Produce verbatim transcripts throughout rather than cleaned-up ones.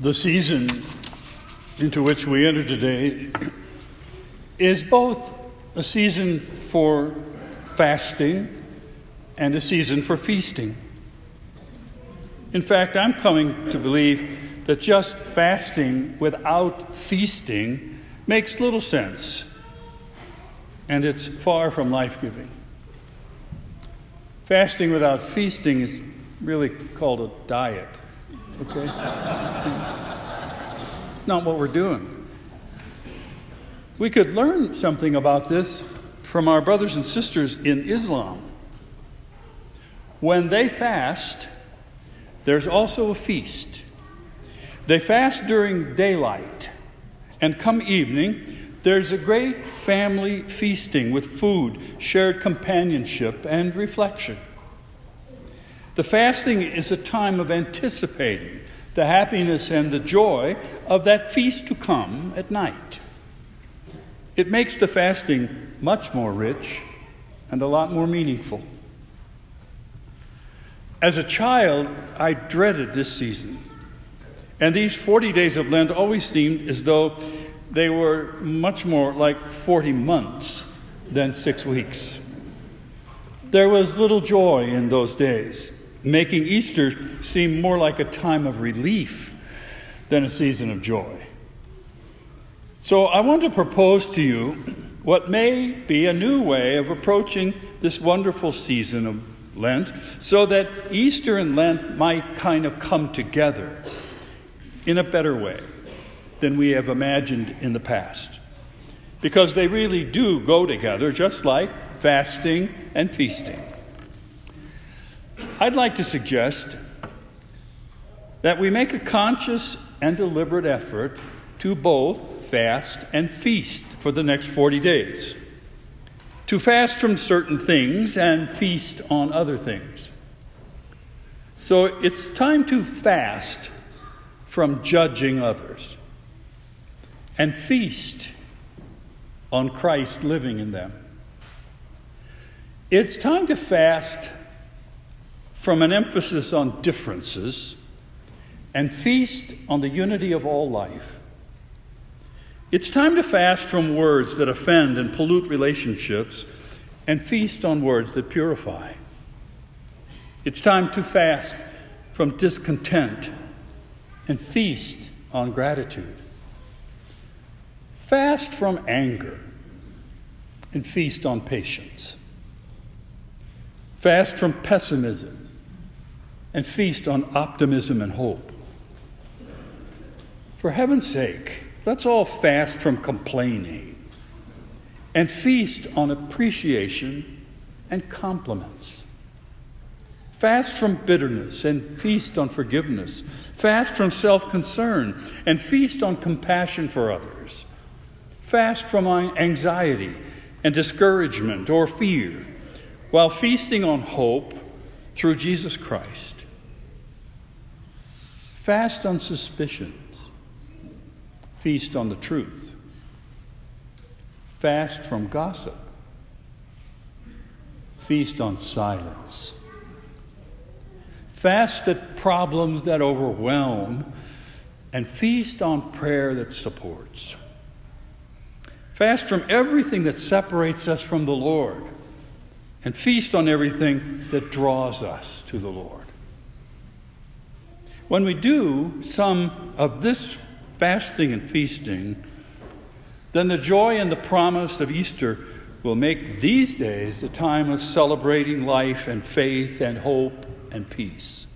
The season into which we enter today is both a season for fasting and a season for feasting. In fact, I'm coming to believe that just fasting without feasting makes little sense, and it's far from life-giving. Fasting without feasting is really called a diet, okay? It's not what we're doing. We could learn something about this from our brothers and sisters in Islam. When they fast, there's also a feast. They fast during daylight, and come evening, there's a great family feasting with food, shared companionship, and reflection. The fasting is a time of anticipating the happiness and the joy of that feast to come at night. It makes the fasting much more rich and a lot more meaningful. As a child, I dreaded this season. And these forty days of Lent always seemed as though they were much more like forty months than six weeks. There was little joy in those days, making Easter seem more like a time of relief than a season of joy. So I want to propose to you what may be a new way of approaching this wonderful season of Lent, so that Easter and Lent might kind of come together in a better way than we have imagined in the past. Because they really do go together, just like fasting and feasting. I'd like to suggest that we make a conscious and deliberate effort to both fast and feast for the next forty days. To fast from certain things and feast on other things. So it's time to fast from judging others and feast on Christ living in them. It's time to fast from an emphasis on differences and feast on the unity of all life. It's time to fast from words that offend and pollute relationships and feast on words that purify. It's time to fast from discontent and feast on gratitude. Fast from anger and feast on patience. Fast from pessimism and feast on optimism and hope. For heaven's sake, let's all fast from complaining and feast on appreciation and compliments. Fast from bitterness and feast on forgiveness. Fast from self-concern and feast on compassion for others. Fast from anxiety and discouragement or fear, while feasting on hope through Jesus Christ. Fast on suspicions. Feast on the truth. Fast from gossip. Feast on silence. Fast at problems that overwhelm, and feast on prayer that supports. Fast from everything that separates us from the Lord, and feast on everything that draws us to the Lord. When we do some of this fasting and feasting, then the joy and the promise of Easter will make these days a time of celebrating life and faith and hope and peace.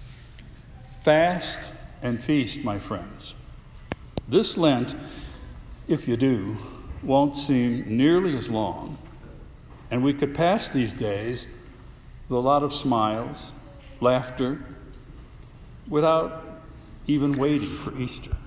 Fast and feast, my friends. This Lent, if you do, won't seem nearly as long, and we could pass these days with a lot of smiles, laughter, without even waiting for Easter.